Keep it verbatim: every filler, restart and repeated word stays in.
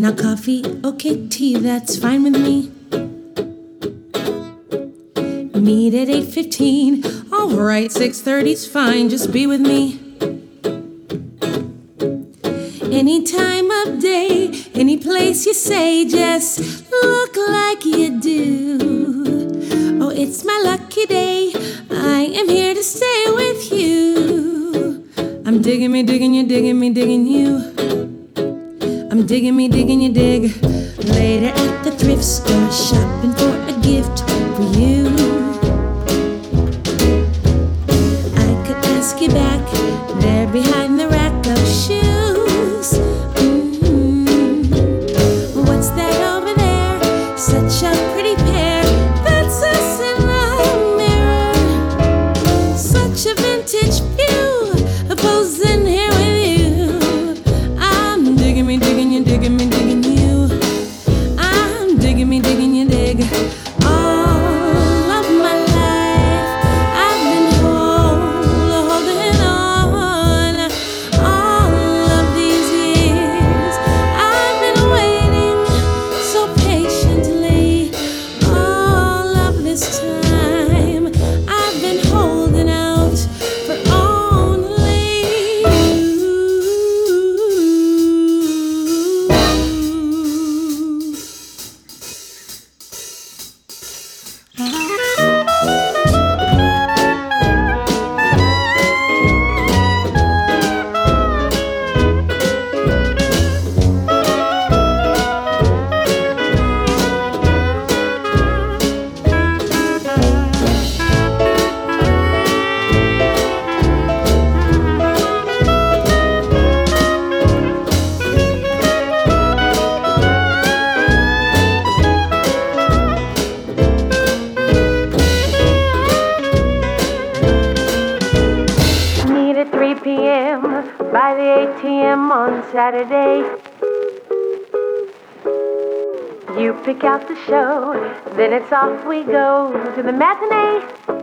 Now coffee, okay, tea, that's fine with me. Meet at eight fifteen. Alright, six thirty's fine, just be with me. Any time of day, any place you say, just look like you do. Oh, it's my lucky day, I am here to stay with you. I'm digging me, digging you, digging me, digging you. I'm digging me, digging you, dig. Later at the thrift store, shopping for a gift for you. I could ask you back, there behind the rack of shoes. Mm-hmm. What's that over there? Such a pretty pair. That's us in the mirror. Such a vintage view, posing here with you. I'm digging me, digging you, digging me, digging you. I'm digging me, digging you, dig. All of my life I've been hold, holding on. All of these years I've been waiting so patiently. All of this time I've been holding out for only you. Meet at three p.m. by the A T M on Saturday. You pick out the show, then it's off we go to the matinee.